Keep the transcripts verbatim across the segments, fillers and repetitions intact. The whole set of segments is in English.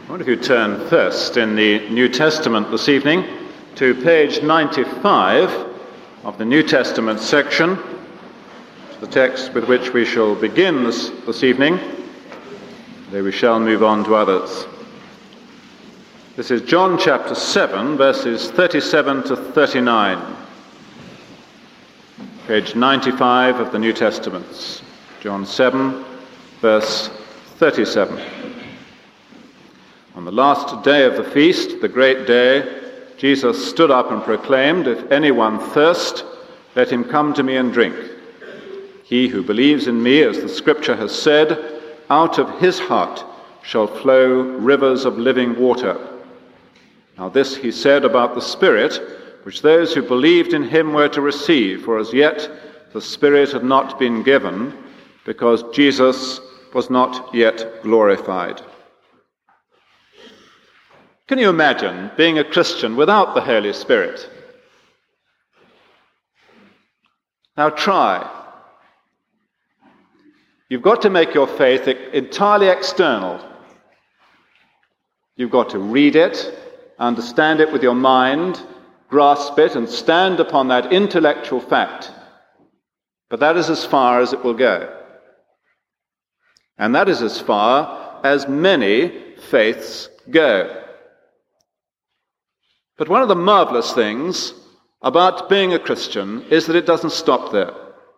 I wonder if you turn first in the New Testament this evening to page ninety-five of the New Testament section, the text with which we shall begin this, this evening, though we shall move on to others. This is John chapter seven, verses thirty-seven to thirty-nine. Page ninety-five of the New Testament. John seven, verse thirty-seven. On the last day of the feast, the great day, Jesus stood up and proclaimed, "If anyone thirst, let him come to me and drink. He who believes in me, as the scripture has said, out of his heart shall flow rivers of living water." Now this he said about the Spirit, which those who believed in him were to receive, for as yet the Spirit had not been given, because Jesus was not yet glorified. Can you imagine being a Christian without the Holy Spirit? Now try. You've got to make your faith entirely external. You've got to read it, understand it with your mind, grasp it, and stand upon that intellectual fact. But that is as far as it will go. And that is as far as many faiths go. But one of the marvelous things about being a Christian is that it doesn't stop there.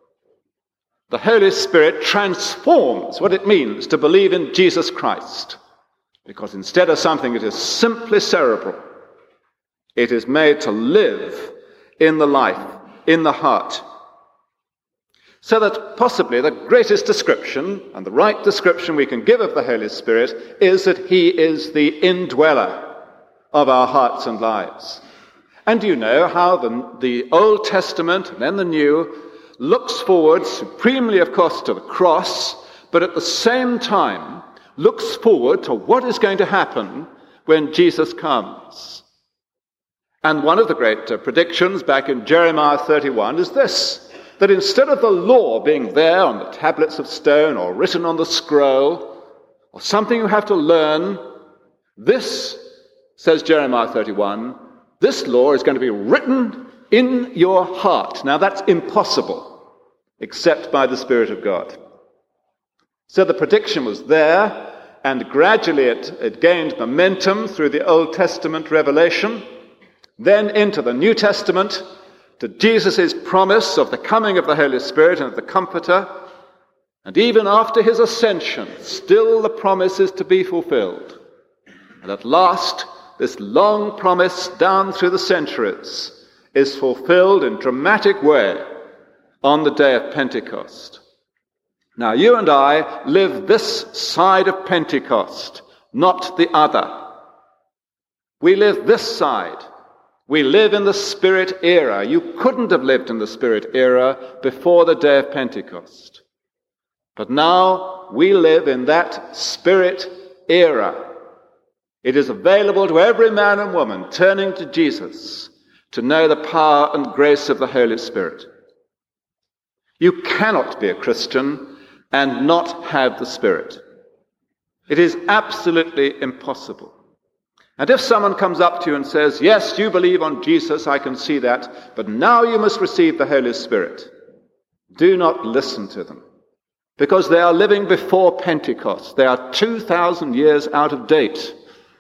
The Holy Spirit transforms what it means to believe in Jesus Christ, because instead of something that is simply cerebral, it is made to live in the life, in the heart. So that possibly the greatest description, and the right description we can give of the Holy Spirit, is that he is the indweller of our hearts and lives. And you know how the, the Old Testament and then the New looks forward supremely, of course, to the cross, but at the same time looks forward to what is going to happen when Jesus comes. And one of the great uh, predictions back in Jeremiah thirty-one is this, that instead of the law being there on the tablets of stone or written on the scroll, or something you have to learn, this, says Jeremiah thirty-one, this law is going to be written in your heart. Now that's impossible, except by the Spirit of God. So the prediction was there, and gradually it, it gained momentum through the Old Testament revelation, then into the New Testament, to Jesus' promise of the coming of the Holy Spirit and of the Comforter, and even after his ascension, still the promise is to be fulfilled. And at last, this long promise down through the centuries is fulfilled in dramatic way on the day of Pentecost. Now, you and I live this side of Pentecost, not the other. We live this side. We live in the Spirit era. You couldn't have lived in the Spirit era before the day of Pentecost. But now we live in that Spirit era. It is available to every man and woman turning to Jesus to know the power and grace of the Holy Spirit. You cannot be a Christian and not have the Spirit. It is absolutely impossible. And if someone comes up to you and says, "Yes, you believe on Jesus, I can see that, but now you must receive the Holy Spirit," do not listen to them, because they are living before Pentecost. They are two thousand years out of date.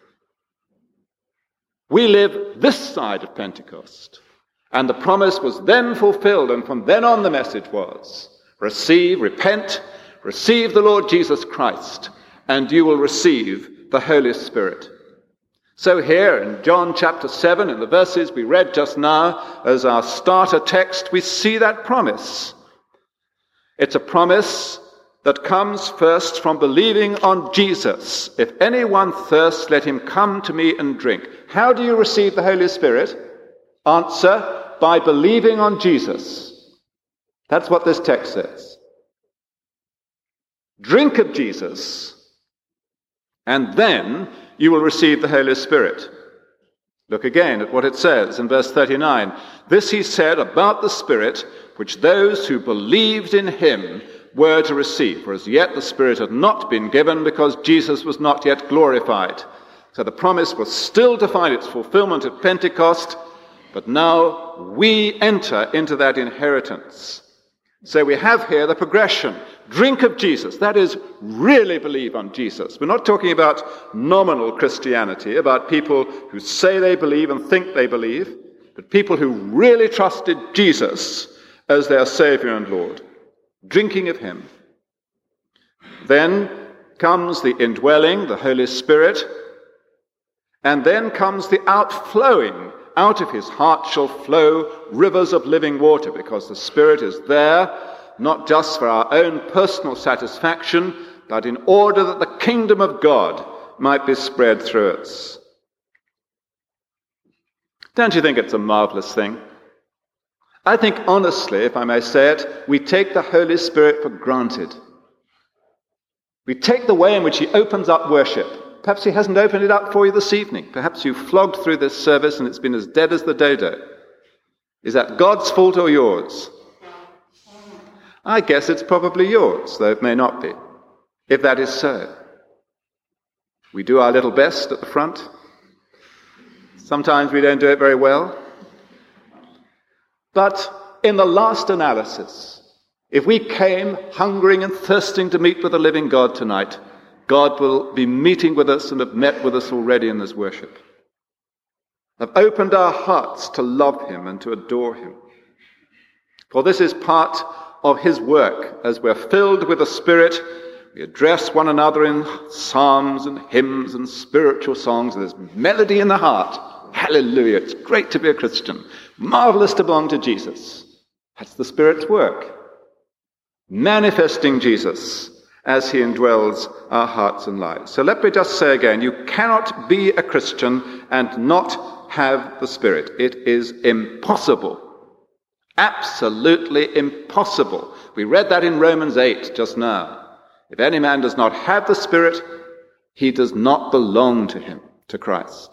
We live this side of Pentecost, and the promise was then fulfilled, and from then on the message was, receive, repent, receive the Lord Jesus Christ, and you will receive the Holy Spirit. So here in John chapter seven, in the verses we read just now as our starter text, we see that promise. It's a promise that comes first from believing on Jesus. If anyone thirsts, let him come to me and drink. How do you receive the Holy Spirit? Answer, by believing on Jesus. That's what this text says. Drink of Jesus, and then you will receive the Holy Spirit. Look again at what it says in verse thirty-nine. This he said about the Spirit, which those who believed in him were to receive. For as yet the Spirit had not been given, because Jesus was not yet glorified. So the promise was still to find its fulfillment at Pentecost, but now we enter into that inheritance. So we have here the progression. Drink of Jesus. That is, really believe on Jesus. We're not talking about nominal Christianity, about people who say they believe and think they believe, but people who really trusted Jesus as their Savior and Lord. Drinking of him. Then comes the indwelling, the Holy Spirit, and then comes the outflowing. Out of his heart shall flow rivers of living water, because the Spirit is there, not just for our own personal satisfaction, but in order that the kingdom of God might be spread through us. Don't you think it's a marvelous thing? I think, honestly, if I may say it, we take the Holy Spirit for granted. We take the way in which he opens up worship. Perhaps he hasn't opened it up for you this evening. Perhaps you've flogged through this service and it's been as dead as the dodo. Is that God's fault or yours? I guess it's probably yours, though it may not be, if that is so. We do our little best at the front. Sometimes we don't do it very well. But in the last analysis, if we came hungering and thirsting to meet with the living God tonight, God will be meeting with us and have met with us already in this worship. Have opened our hearts to love him and to adore him. For this is part of his work. As we're filled with the Spirit, we address one another in psalms and hymns and spiritual songs. There's melody in the heart. Hallelujah. It's great to be a Christian. Marvelous to belong to Jesus. That's the Spirit's work. Manifesting Jesus as he indwells our hearts and lives. So let me just say again, you cannot be a Christian and not have the Spirit. It is impossible. Absolutely impossible. We read that in Romans eight just now. If any man does not have the Spirit, he does not belong to him, to Christ.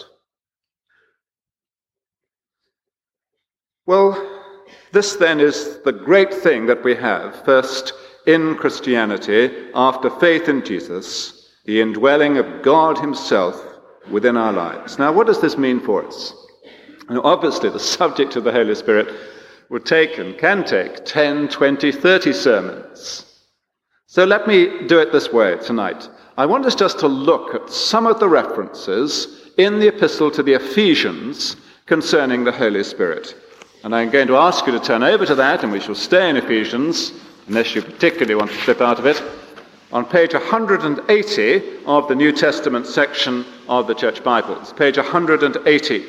Well, this then is the great thing that we have, first in Christianity, after faith in Jesus, the indwelling of God himself within our lives. Now, what does this mean for us? Now, obviously, the subject of the Holy Spirit would take and can take ten, twenty, thirty sermons. So let me do it this way tonight. I want us just to look at some of the references in the epistle to the Ephesians concerning the Holy Spirit. And I'm going to ask you to turn over to that, and we shall stay in Ephesians, unless you particularly want to slip out of it, on page one hundred eighty of the New Testament section of the Church Bibles. Page one hundred eighty.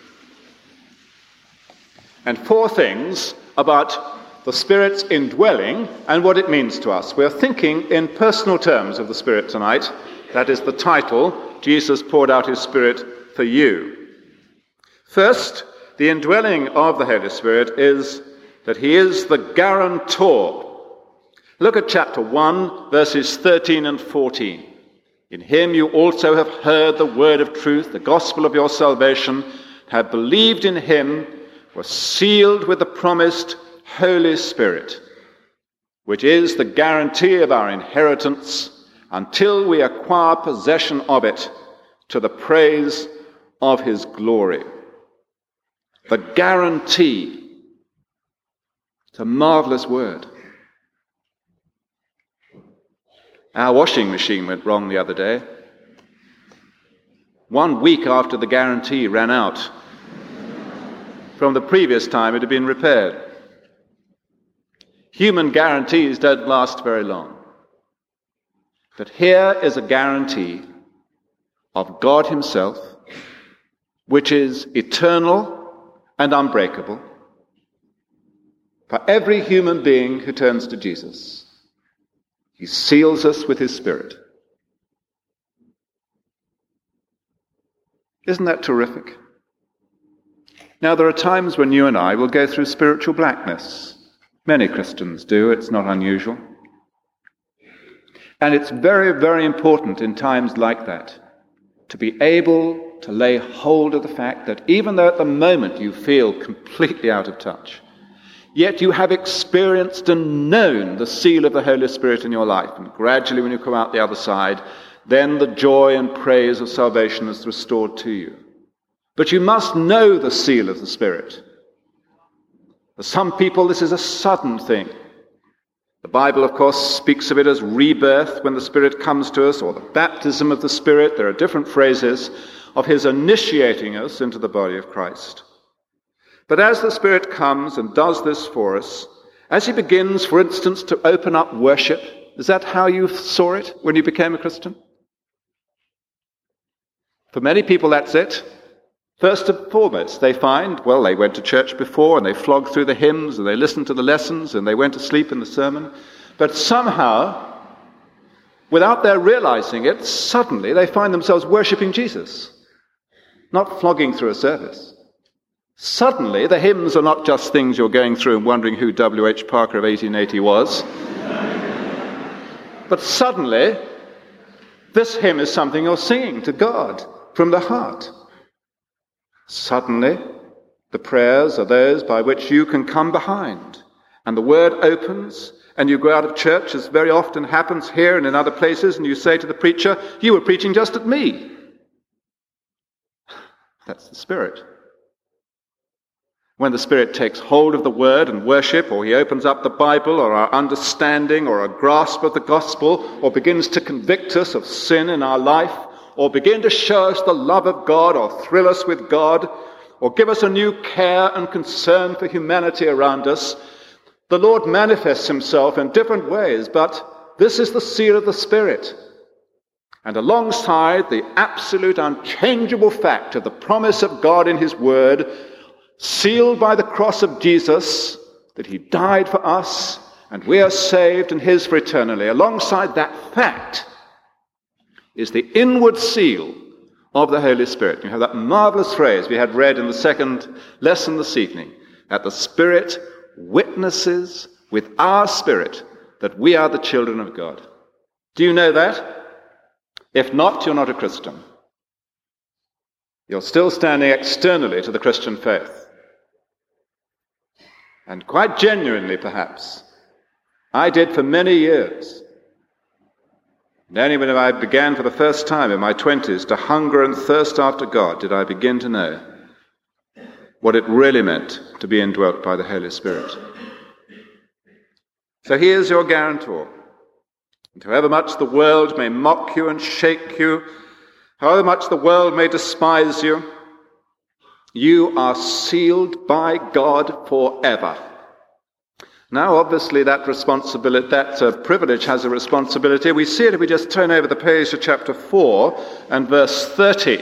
And four things about the Spirit's indwelling and what it means to us. We're thinking in personal terms of the Spirit tonight. That is the title, Jesus poured out his Spirit for you. First, the indwelling of the Holy Spirit is that he is the guarantor. Look at chapter one, verses thirteen and fourteen. In him you also have heard the word of truth, the gospel of your salvation, have believed in him, were sealed with the promised Holy Spirit, which is the guarantee of our inheritance until we acquire possession of it to the praise of his glory. The guarantee. It's a marvelous word. Our washing machine went wrong the other day. One week after the guarantee ran out. From the previous time it had been repaired. Human guarantees don't last very long. But here is a guarantee of God himself, which is eternal and unbreakable, for every human being who turns to Jesus. He seals us with his Spirit. Isn't that terrific? Now, there are times when you and I will go through spiritual blackness. Many Christians do. It's not unusual. And it's very, very important in times like that to be able to lay hold of the fact that even though at the moment you feel completely out of touch, yet you have experienced and known the seal of the Holy Spirit in your life. And gradually when you come out the other side, then the joy and praise of salvation is restored to you. But you must know the seal of the Spirit. For some people, this is a sudden thing. The Bible, of course, speaks of it as rebirth when the Spirit comes to us, or the baptism of the Spirit. There are different phrases of his initiating us into the body of Christ. But as the Spirit comes and does this for us, as he begins, for instance, to open up worship, is that how you saw it when you became a Christian? For many people, that's it. First and foremost, they find, well, they went to church before and they flogged through the hymns and they listened to the lessons and they went to sleep in the sermon. But somehow, without their realizing it, suddenly they find themselves worshipping Jesus, not flogging through a service. Suddenly, the hymns are not just things you're going through and wondering who W H Parker of eighteen eighty was. But suddenly, this hymn is something you're singing to God from the heart. Suddenly, the prayers are those by which you can come behind. And the word opens, and you go out of church, as very often happens here and in other places, and you say to the preacher, you were preaching just at me. That's the Spirit. When the Spirit takes hold of the word and worship, or he opens up the Bible, or our understanding, or a grasp of the gospel, or begins to convict us of sin in our life, or begin to show us the love of God, or thrill us with God, or give us a new care and concern for humanity around us, the Lord manifests himself in different ways, but this is the seal of the Spirit. And alongside the absolute unchangeable fact of the promise of God in his word, sealed by the cross of Jesus, that he died for us, and we are saved and his for eternally, alongside that fact is the inward seal of the Holy Spirit. You have that marvelous phrase we had read in the second lesson this evening, that the Spirit witnesses with our spirit that we are the children of God. Do you know that? If not, you're not a Christian. You're still standing externally to the Christian faith. And quite genuinely, perhaps, I did for many years. And only when I began for the first time in my twenties to hunger and thirst after God did I begin to know what it really meant to be indwelt by the Holy Spirit. So he is your guarantor. And however much the world may mock you and shake you, however much the world may despise you, you are sealed by God forever. Now, obviously, that responsibility, that uh, privilege has a responsibility. We see it if we just turn over the page to chapter four and verse thirty.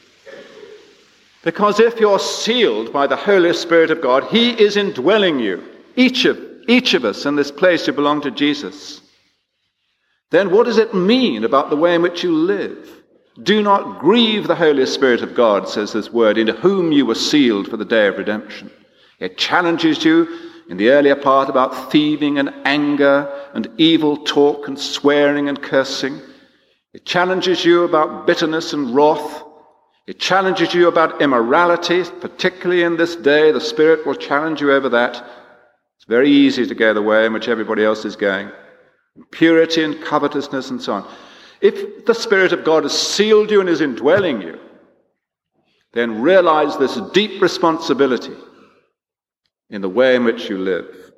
Because if you're sealed by the Holy Spirit of God, he is indwelling you. Each of, each of us in this place who belong to Jesus. Then what does it mean about the way in which you live? Do not grieve the Holy Spirit of God, says this word, in whom you were sealed for the day of redemption. It challenges you in the earlier part about thieving and anger and evil talk and swearing and cursing. It challenges you about bitterness and wrath. It challenges you about immorality, particularly in this day. The Spirit will challenge you over that. It's very easy to go the way in which everybody else is going. Purity and covetousness and so on. If the Spirit of God has sealed you and is indwelling you, then realize this deep responsibility in the way in which you live.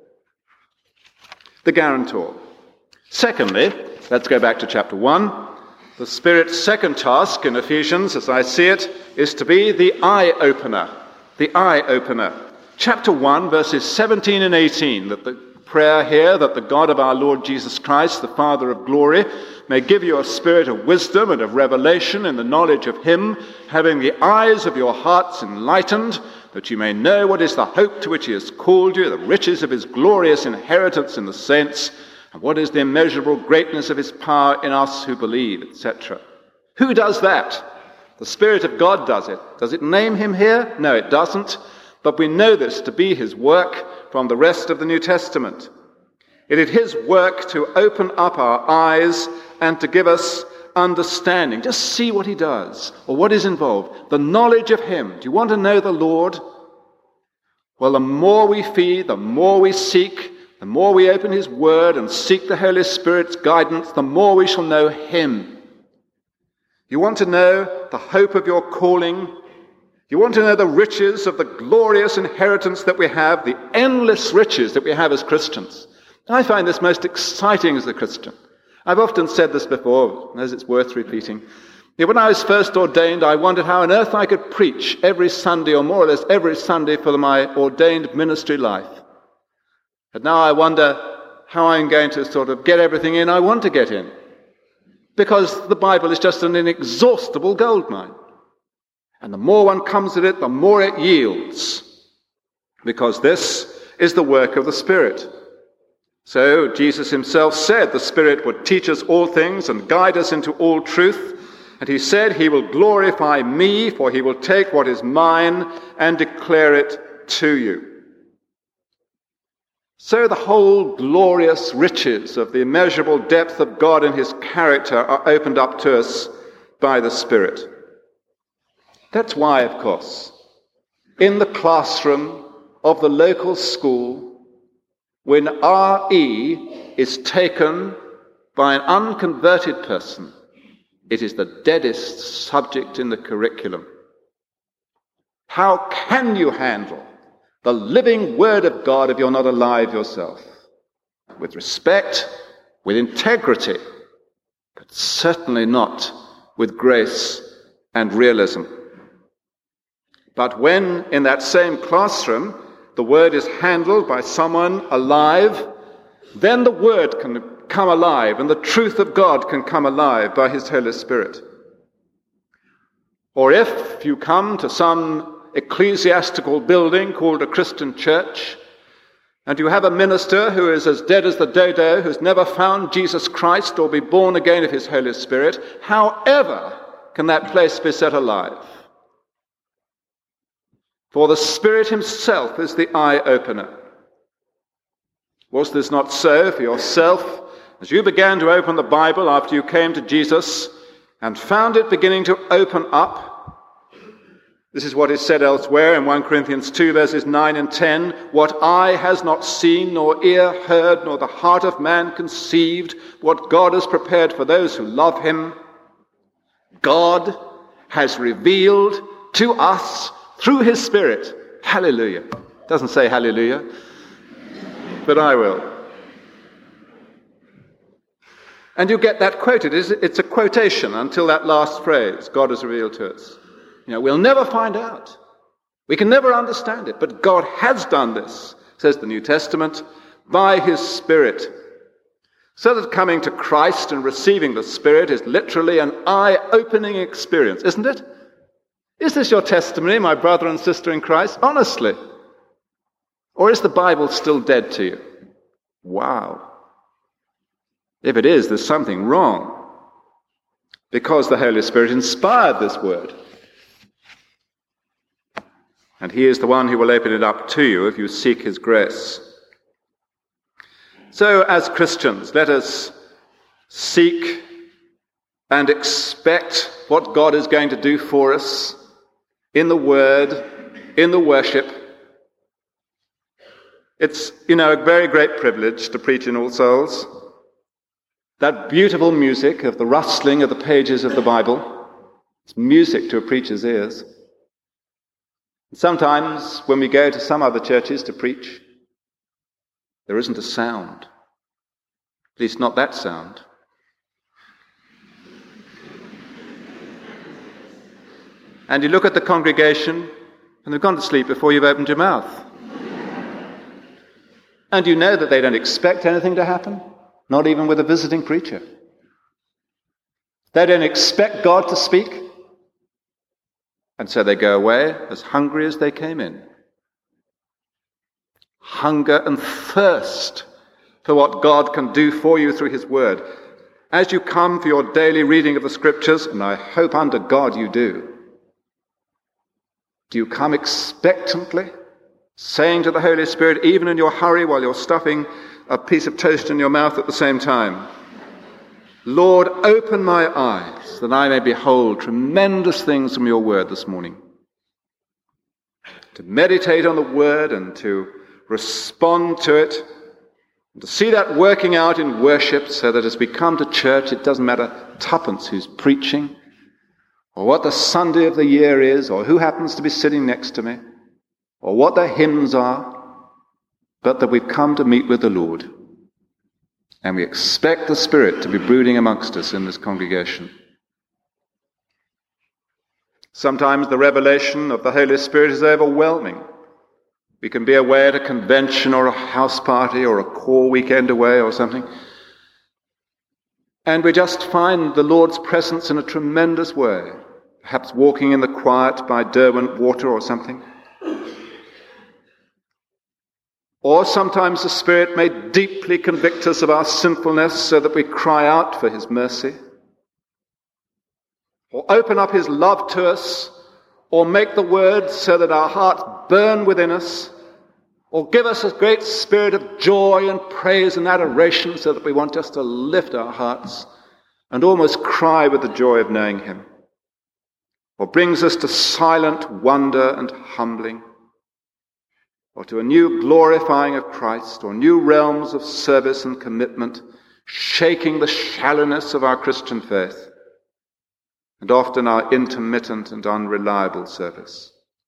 The guarantor. Secondly, let's go back to chapter one. The Spirit's second task in Ephesians, as I see it, is to be the eye-opener. The eye-opener. Chapter one, verses seventeen and eighteen, that the prayer here, that the God of our Lord Jesus Christ, the Father of glory, may give you a spirit of wisdom and of revelation in the knowledge of him, having the eyes of your hearts enlightened, that you may know what is the hope to which he has called you, the riches of his glorious inheritance in the saints, and what is the immeasurable greatness of his power in us who believe, et cetera. Who does that? The Spirit of God does it. Does it name him here? No, it doesn't. But we know this to be his work from the rest of the New Testament. It is his work to open up our eyes and to give us understanding. Just see what he does, or what is involved. The knowledge of him. Do you want to know the Lord? Well, the more we feed, the more we seek, the more we open his word and seek the Holy Spirit's guidance, the more we shall know him. You want to know the hope of your calling. You want to know the riches of the glorious inheritance that we have, the endless riches that we have as Christians. I find this most exciting as a Christian. I've often said this before, as it's worth repeating. When I was first ordained, I wondered how on earth I could preach every Sunday, or more or less every Sunday, for my ordained ministry life. And now I wonder how I'm going to sort of get everything in I want to get in. Because the Bible is just an inexhaustible goldmine. And the more one comes at it, the more it yields. Because this is the work of the Spirit. So Jesus himself said the Spirit would teach us all things and guide us into all truth. And he said he will glorify me, for he will take what is mine and declare it to you. So the whole glorious riches of the immeasurable depth of God and his character are opened up to us by the Spirit. That's why, of course, in the classroom of the local school, when R E is taken by an unconverted person, it is the deadest subject in the curriculum. How can you handle the living Word of God if you're not alive yourself? With respect, with integrity, but certainly not with grace and realism. But when in that same classroom the Word is handled by someone alive, then the Word can come alive and the truth of God can come alive by his Holy Spirit. Or if you come to some ecclesiastical building called a Christian church, and you have a minister who is as dead as the dodo, who's never found Jesus Christ or be born again of his Holy Spirit, however can that place be set alive? For the Spirit himself is the eye-opener. Was this not so for yourself as you began to open the Bible after you came to Jesus and found it beginning to open up? This is what is said elsewhere in First Corinthians two, verses nine and ten. What eye has not seen, nor ear heard, nor the heart of man conceived, what God has prepared for those who love him, God has revealed to us through his Spirit. Hallelujah. Doesn't say hallelujah, but I will. And you get that quoted. It's a quotation until that last phrase, God has revealed to us. You know, we'll never find out. We can never understand it, but God has done this, says the New Testament, by his Spirit. So that coming to Christ and receiving the Spirit is literally an eye-opening experience, isn't it? Is this your testimony, my brother and sister in Christ? Honestly. Or is the Bible still dead to you? Wow. If it is, there's something wrong. Because the Holy Spirit inspired this word. And he is the one who will open it up to you if you seek his grace. So as Christians, let us seek and expect what God is going to do for us in the word, in the worship. It's, you know, a very great privilege to preach in All Souls. That beautiful music of the rustling of the pages of the Bible, it's music to a preacher's ears. Sometimes when we go to some other churches to preach, there isn't a sound. At least not that sound. And you look at the congregation and they've gone to sleep before you've opened your mouth. And you know that they don't expect anything to happen, not even with a visiting preacher. They don't expect God to speak. And so they go away as hungry as they came in. Hunger and thirst for what God can do for you through his word. As you come for your daily reading of the scriptures, and I hope under God you do, do you come expectantly, saying to the Holy Spirit, even in your hurry while you're stuffing a piece of toast in your mouth at the same time, Lord, open my eyes that I may behold tremendous things from your word this morning. To meditate on the word and to respond to it, and to see that working out in worship so that as we come to church, it doesn't matter tuppence who's preaching, or what the Sunday of the year is, or who happens to be sitting next to me, or what the hymns are, but that we've come to meet with the Lord. And we expect the Spirit to be brooding amongst us in this congregation. Sometimes the revelation of the Holy Spirit is overwhelming. We can be away at a convention or a house party or a core weekend away or something, and we just find the Lord's presence in a tremendous way, perhaps walking in the quiet by Derwent Water or something. Or sometimes the Spirit may deeply convict us of our sinfulness so that we cry out for his mercy, or open up his love to us, or make the word so that our hearts burn within us, or give us a great spirit of joy and praise and adoration so that we want just to lift our hearts and almost cry with the joy of knowing him, or brings us to silent wonder and humbling, or to a new glorifying of Christ, or new realms of service and commitment, shaking the shallowness of our Christian faith, and often our intermittent and unreliable service.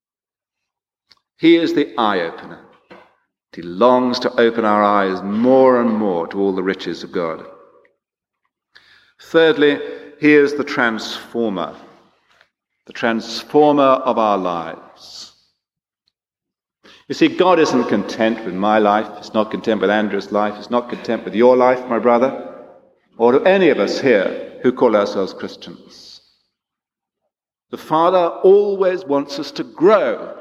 He is the eye-opener. He longs to open our eyes more and more to all the riches of God. Thirdly, he is the transformer, the transformer of our lives. You see, God isn't content with my life. He's not content with Andrew's life. He's not content with your life, my brother, or to any of us here who call ourselves Christians. The Father always wants us to grow.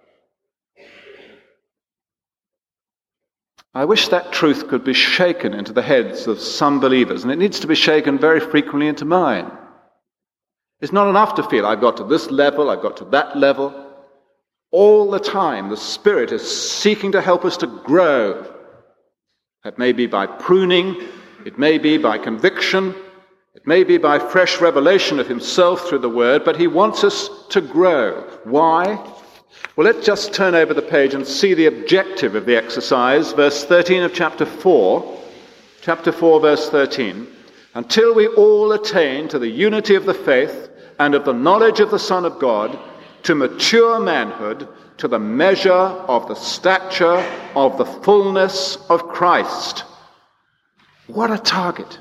I wish that truth could be shaken into the heads of some believers, and it needs to be shaken very frequently into mine. It's not enough to feel I've got to this level, I've got to that level. All the time, the Spirit is seeking to help us to grow. It may be by pruning, it may be by conviction, it may be by fresh revelation of himself through the Word, but he wants us to grow. Why? Well, let's just turn over the page and see the objective of the exercise, verse thirteen of chapter four. Chapter four, verse thirteen. Until we all attain to the unity of the faith and of the knowledge of the Son of God, to mature manhood, to the measure of the stature of the fullness of Christ. What a target.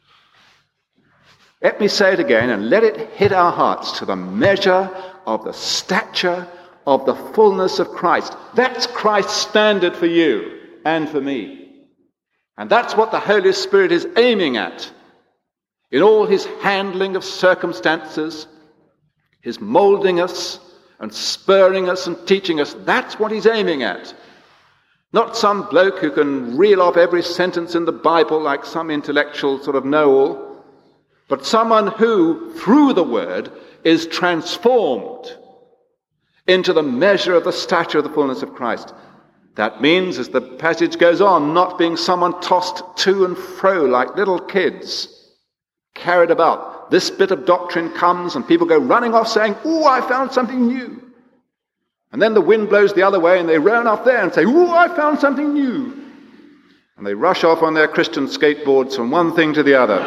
Let me say it again and let it hit our hearts, to the measure of the stature of the fullness of Christ. That's Christ's standard for you and for me. And that's what the Holy Spirit is aiming at in all his handling of circumstances, his molding us and spurring us and teaching us. That's what he's aiming at. Not some bloke who can reel off every sentence in the Bible like some intellectual sort of know-all, but someone who, through the Word, is transformed into the measure of the stature of the fullness of Christ. That means, as the passage goes on, not being someone tossed to and fro like little kids, carried about. This bit of doctrine comes and people go running off saying, "Ooh, I found something new." And then the wind blows the other way and they run off there and say, "Ooh, I found something new." And they rush off on their Christian skateboards from one thing to the other.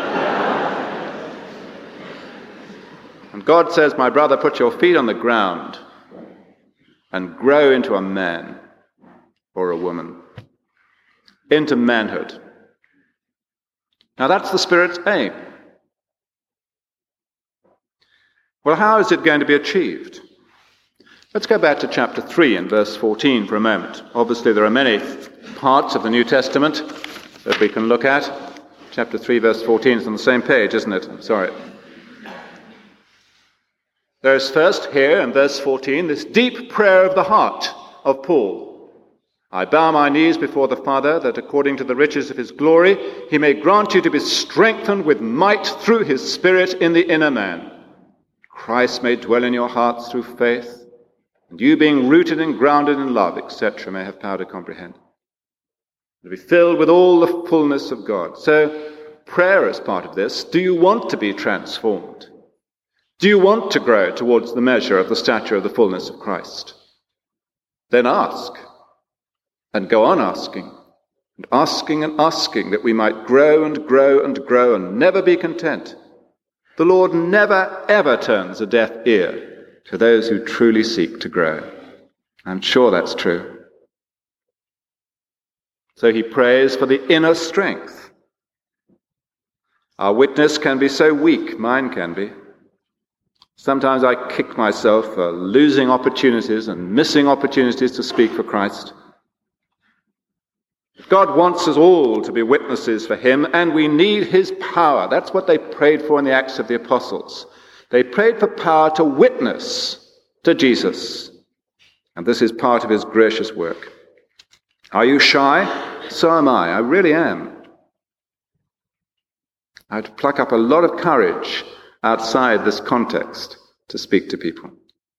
And God says, "My brother, put your feet on the ground and grow into a man or a woman, into manhood." Now that's the Spirit's aim. Well, how is it going to be achieved? Let's go back to chapter three and verse fourteen for a moment. Obviously, there are many parts of the New Testament that we can look at. Chapter three, verse fourteen is on the same page, isn't it? I'm sorry. There is first here in verse fourteen this deep prayer of the heart of Paul. "I bow my knees before the Father, that according to the riches of his glory, he may grant you to be strengthened with might through his Spirit in the inner man. Christ may dwell in your hearts through faith, and you being rooted and grounded in love," et cetera, may have power to comprehend. To be filled with all the fullness of God. So, prayer is part of this. Do you want to be transformed? Do you want to grow towards the measure of the stature of the fullness of Christ? Then ask, and go on asking, and asking and asking, that we might grow and grow and grow and never be content, The Lord never, ever turns a deaf ear to those who truly seek to grow. I'm sure that's true. So he prays for the inner strength. Our witness can be so weak, mine can be. Sometimes I kick myself for losing opportunities and missing opportunities to speak for Christ. God wants us all to be witnesses for him, and we need his power. That's what they prayed for in the Acts of the Apostles. They prayed for power to witness to Jesus. And this is part of his gracious work. Are you shy? So am I. I really am. I had to pluck up a lot of courage outside this context to speak to people.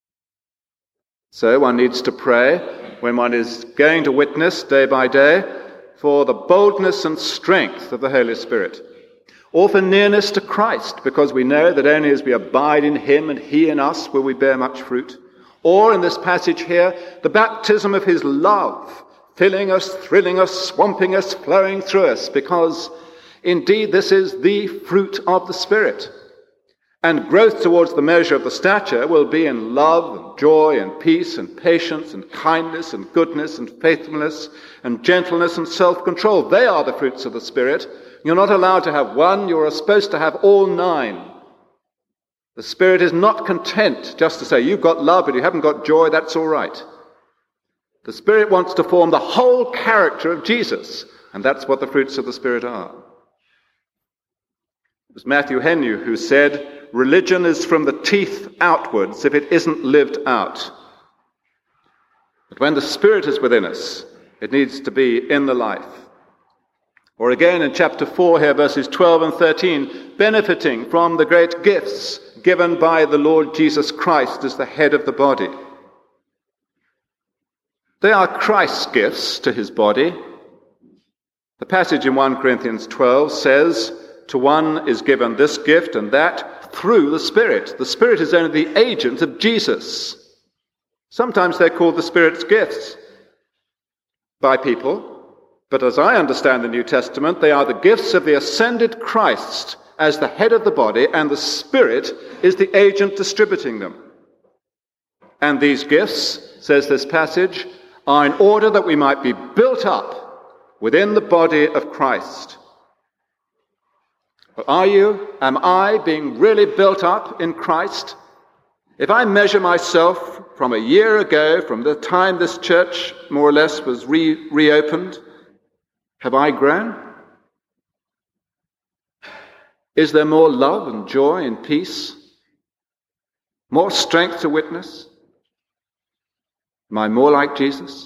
So one needs to pray when one is going to witness day by day for the boldness and strength of the Holy Spirit, or for nearness to Christ, because we know that only as we abide in him and he in us will we bear much fruit. Or in this passage here, the baptism of his love, filling us, thrilling us, swamping us, flowing through us, because indeed this is the fruit of the Spirit. And growth towards the measure of the stature will be in love and joy and peace and patience and kindness and goodness and faithfulness and gentleness and self-control. They are the fruits of the Spirit. You're not allowed to have one, you're supposed to have all nine. The Spirit is not content just to say, you've got love but you haven't got joy, that's all right. The Spirit wants to form the whole character of Jesus, and that's what the fruits of the Spirit are. It was Matthew Henry who said, religion is from the teeth outwards if it isn't lived out. But when the Spirit is within us, it needs to be in the life. Or again in chapter four here, verses twelve and thirteen, benefiting from the great gifts given by the Lord Jesus Christ as the head of the body. They are Christ's gifts to his body. The passage in First Corinthians twelve says, to one is given this gift and that through the Spirit. The Spirit is only the agent of Jesus. Sometimes they're called the Spirit's gifts by people, but as I understand the New Testament, they are the gifts of the ascended Christ as the head of the body, and the Spirit is the agent distributing them. And these gifts, says this passage, are in order that we might be built up within the body of Christ. But are you, am I being really built up in Christ? If I measure myself from a year ago, from the time this church more or less was re- reopened, have I grown? Is there more love and joy and peace? More strength to witness? Am I more like Jesus?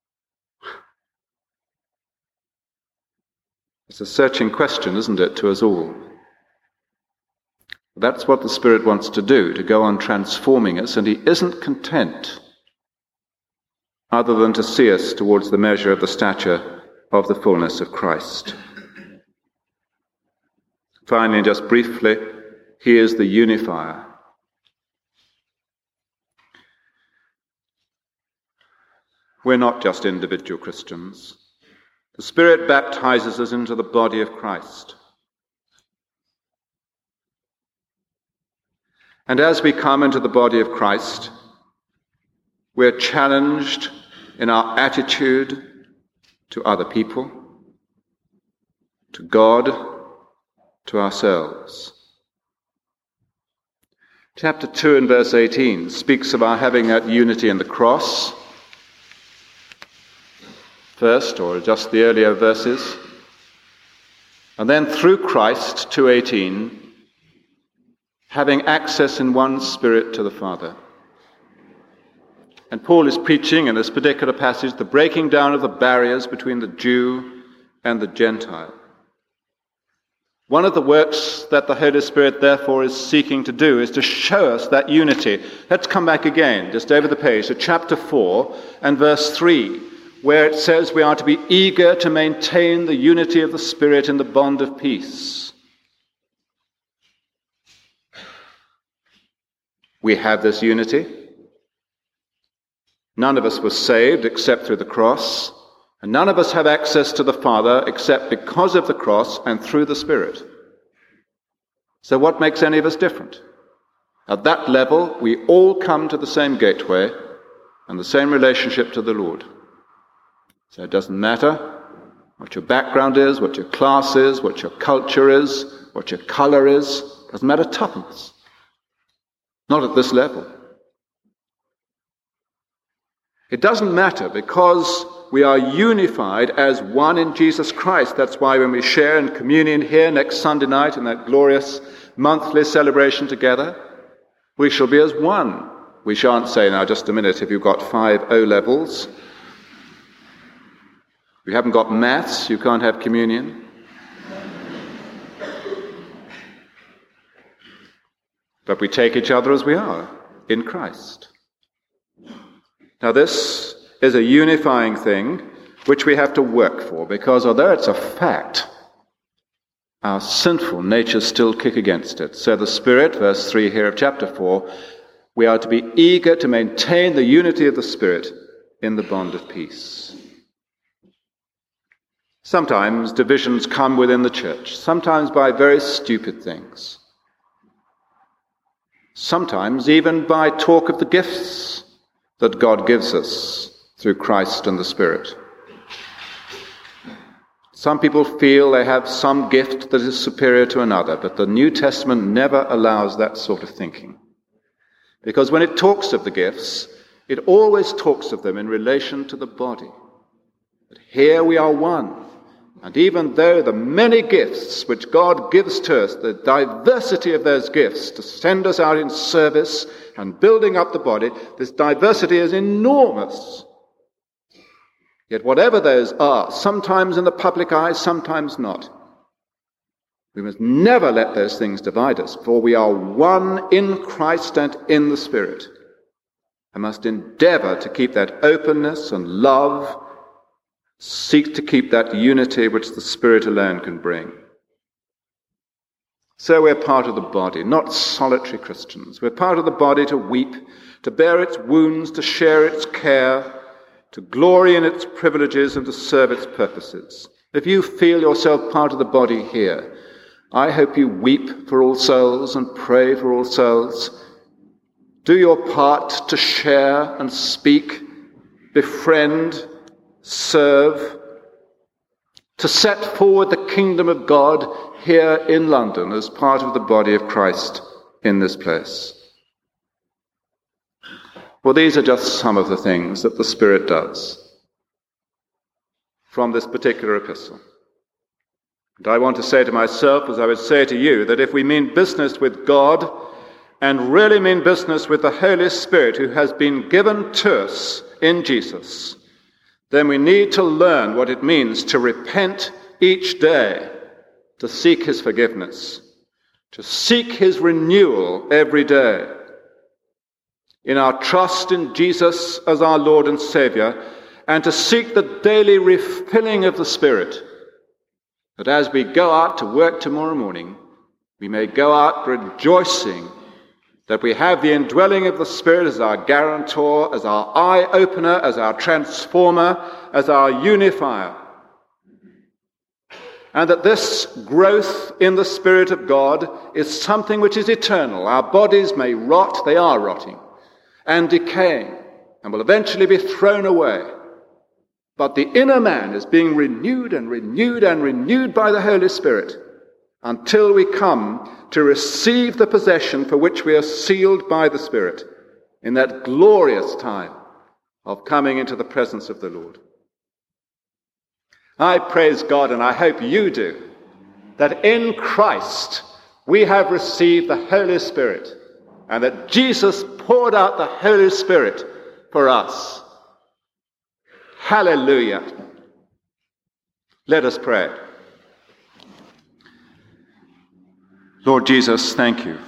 It's a searching question, isn't it, to us all? That's what the Spirit wants to do, to go on transforming us, and he isn't content other than to see us towards the measure of the stature of the fullness of Christ. Finally, just briefly, he is the unifier. We're not just individual Christians. The Spirit baptizes us into the body of Christ. And as we come into the body of Christ, we're challenged in our attitude to other people, to God, to ourselves. Chapter two and verse eighteen speaks of our having that unity in the cross, first, or just the earlier verses. And then through Christ, two eighteen, having access in one Spirit to the Father. And Paul is preaching in this particular passage the breaking down of the barriers between the Jew and the Gentile. One of the works that the Holy Spirit therefore is seeking to do is to show us that unity. Let's come back again, just over the page, to chapter four and verse three, where it says we are to be eager to maintain the unity of the Spirit in the bond of peace. We have this unity. None of us was saved except through the cross, and none of us have access to the Father except because of the cross and through the Spirit. So what makes any of us different? At that level, we all come to the same gateway and the same relationship to the Lord. So it doesn't matter what your background is, what your class is, what your culture is, what your colour is. It doesn't matter tuppence. Not at this level. It doesn't matter because we are unified as one in Jesus Christ. That's why when we share in communion here next Sunday night in that glorious monthly celebration together, we shall be as one. We shan't say, now just a minute, if you've got five O levels, if you haven't got maths, you can't have communion. But we take each other as we are, in Christ. Now this is a unifying thing which we have to work for, because although it's a fact, our sinful natures still kick against it. So the Spirit, verse three here of chapter four, we are to be eager to maintain the unity of the Spirit in the bond of peace. Sometimes divisions come within the church, sometimes by very stupid things. Sometimes even by talk of the gifts that God gives us through Christ and the Spirit. Some people feel they have some gift that is superior to another, but the New Testament never allows that sort of thinking. Because when it talks of the gifts, it always talks of them in relation to the body. But here we are one. And even though the many gifts which God gives to us, the diversity of those gifts to send us out in service and building up the body, this diversity is enormous. Yet whatever those are, sometimes in the public eye, sometimes not, we must never let those things divide us, for we are one in Christ and in the Spirit. I must endeavour to keep that openness and love, seek to keep that unity which the Spirit alone can bring. So we're part of the body, not solitary Christians. We're part of the body to weep, to bear its wounds, to share its care, to glory in its privileges and to serve its purposes. If you feel yourself part of the body here, I hope you weep for all souls and pray for all souls. Do your part to share and speak, befriend, serve, to set forward the kingdom of God here in London as part of the body of Christ in this place. Well, these are just some of the things that the Spirit does from this particular epistle. And I want to say to myself, as I would say to you, that if we mean business with God and really mean business with the Holy Spirit who has been given to us in Jesus, then we need to learn what it means to repent each day, to seek his forgiveness, to seek his renewal every day. In our trust in Jesus as our Lord and Saviour, and to seek the daily refilling of the Spirit, that as we go out to work tomorrow morning, we may go out rejoicing that we have the indwelling of the Spirit as our guarantor, as our eye-opener, as our transformer, as our unifier. And that this growth in the Spirit of God is something which is eternal. Our bodies may rot, they are rotting, and decaying, and will eventually be thrown away. But the inner man is being renewed and renewed and renewed by the Holy Spirit until we come to receive the possession for which we are sealed by the Spirit in that glorious time of coming into the presence of the Lord. I praise God, and I hope you do, that in Christ we have received the Holy Spirit, and that Jesus poured out the Holy Spirit for us. Hallelujah. Let us pray. Lord Jesus, thank you.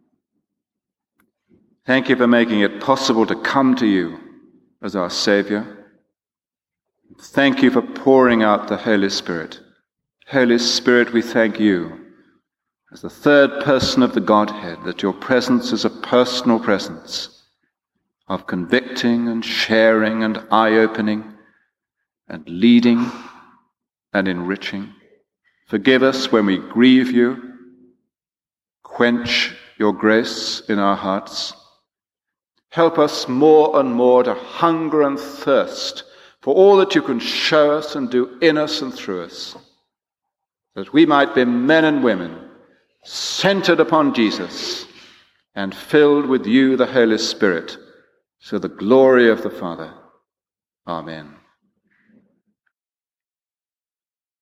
Thank you for making it possible to come to you as our Saviour. Thank you for pouring out the Holy Spirit. Holy Spirit, we thank you as the third person of the Godhead, that your presence is a personal presence of convicting and sharing and eye-opening and leading and enriching. Forgive us when we grieve you. Quench your grace in our hearts. Help us more and more to hunger and thirst for all that you can show us and do in us and through us, that we might be men and women centered upon Jesus and filled with you, the Holy Spirit, to the glory of the Father. Amen.